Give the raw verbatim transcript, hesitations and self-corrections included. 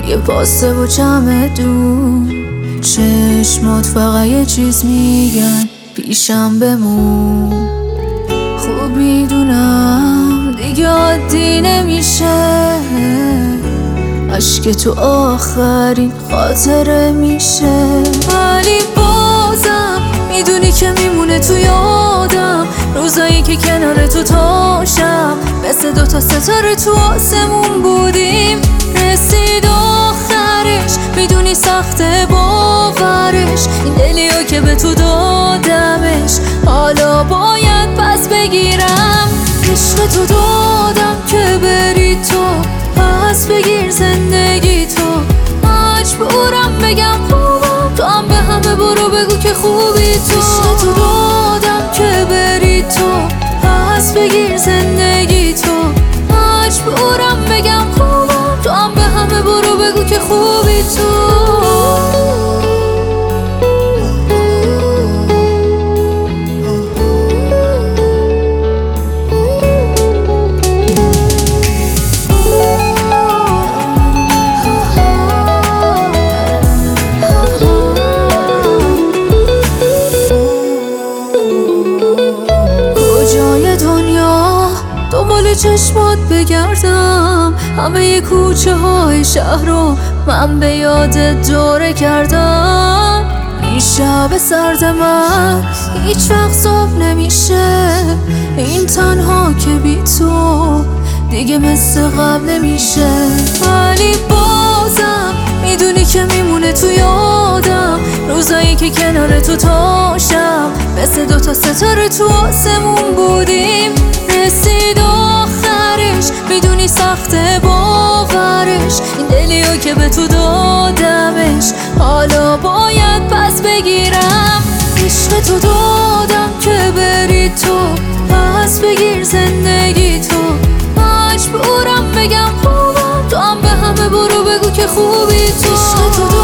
یه پاسه و چمدون، چشمات فقط یه چیز میگن، پیشم بمون. خوب میدونم دیگه عادی نمیشه، عشق تو آخرین خاطره میشه، ولی بازم میدونی که میمونه تو یادم روزایی که کنار تو تاشم، مثل دوتا ستاره تو آسمون بودیم. رسید آخرش، میدونی سخته باورش، این دلیو که به تو دادمش حالا باید پس بگیرم. عشق تو دادم که بری تو، پس بگیر زندگی تو. مجبورم بگم خوبم، تو هم به همه برو بگو که خوبی تو. عشق تو دادم که بری تو، پس بگیر زندگی تو. مجبورم بگم خوبم، تو هم به همه برو بگو که خوبی تو. دنبال چشمات بگردم، همه ی کوچه های شهر رو من به یاد دوره کردم. این شب سرد من هیچ وقت صبح نمیشه، این تنها که بی تو دیگه مثل قبل نمیشه، ولی بازم میدونی که میمونه تو یادم روزایی که کنار تو تاشم، مثل دوتا ستاره تو آسمون بودیم. رسید آخرش، میدونی سخته باورش، این دلیو که به تو دادمش حالا باید پس بگیرم. عشق تو دادم که بری تو، پس بگیر زندگی تو. مجبورم بگم خوبم، تو هم به همه برو بگو که خوبی تو. عشق تو